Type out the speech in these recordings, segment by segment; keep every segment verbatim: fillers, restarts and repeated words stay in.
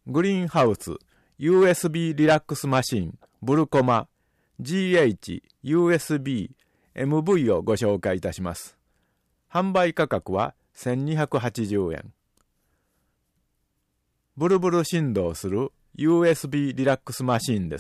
グリーンハウス ユーエスビー リラックスマシンブルコマ ジーエイチ ユーエスビー エムブイ をご紹介いたします。販売価格はせんにひゃくはちじゅうえん。ブルブル振動する ユーエスビー リラックスマシンです。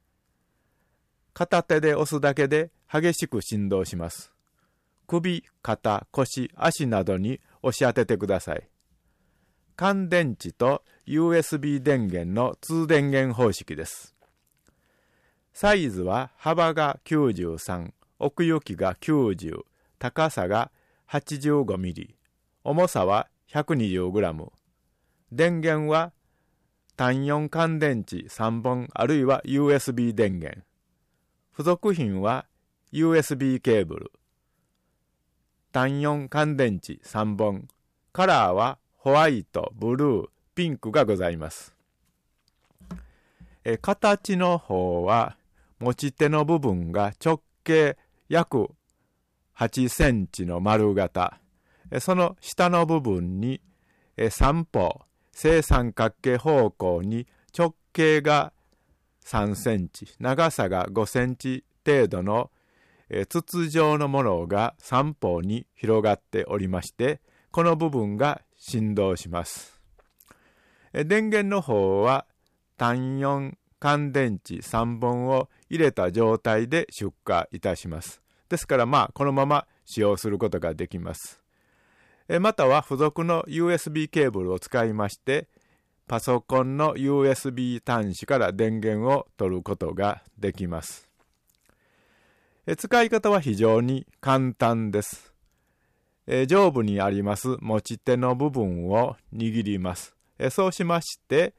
片手で押すだけで激しく振動します。首、肩、腰、足などに押し当ててください。乾電池と ユーエスビー 電源の通電源方式です。サイズは幅がきゅうじゅうさん、奥行きがきゅうじゅう、高さがはちじゅうごミリ、重さは ひゃくにじゅうグラム。電源は単よん乾電池さんぼんあるいは ユーエスビー 電源。付属品は ユーエスビー ケーブル。単よん乾電池さんぼん。カラーはホワイト、ブルー、ピンクがございます。え形の方は持ち手の部分が直径約はちセンチの丸型。その下の部分に三方、正三角形方向に直径がさんセンチ、長さがごセンチ程度の筒状のものが三方に広がっておりまして、この部分が振動します。電源の方は単よん乾電池さんぼんを入れた状態で出荷いたします。ですからまあこのまま使用することができます。または付属の ユーエスビー ケーブルを使いましてパソコンの ユーエスビー 端子から電源を取ることができます。使い方は非常に簡単です。上部にあります持ち手の部分を握ります。そうしまして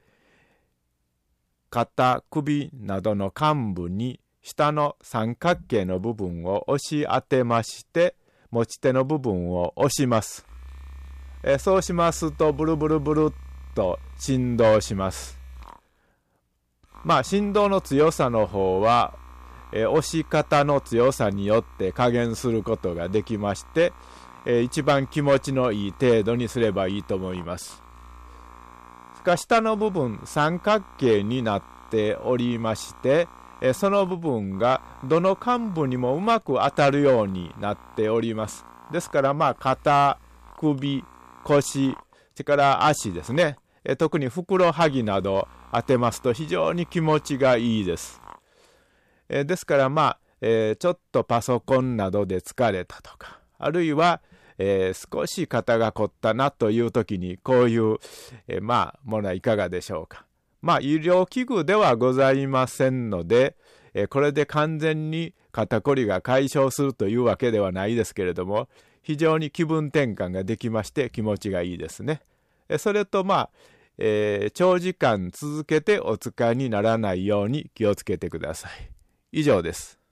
肩、首などの幹部に下の三角形の部分を押し当てまして持ち手の部分を押します。えそうしますとブルブルブルっと振動します。まあ振動の強さの方はえ押し方の強さによって加減することができましてえ一番気持ちのいい程度にすればいいと思います。下の部分三角形になっておりましてその部分がどの幹部にもうまく当たるようになっております。ですからまあ肩、首、腰、それから足ですね。特にふくらはぎなど当てますと非常に気持ちがいいです。ですからまあ、えー、ちょっとパソコンなどで疲れたとかあるいはえー、少し肩が凝ったなという時にこういう、えー、まあものはいかがでしょうか。まあ医療器具ではございませんので、えー、これで完全に肩こりが解消するというわけではないですけれども非常に気分転換ができまして気持ちがいいですね。えー、それとまあ、えー、長時間続けてお使いにならないように気をつけてください。以上です。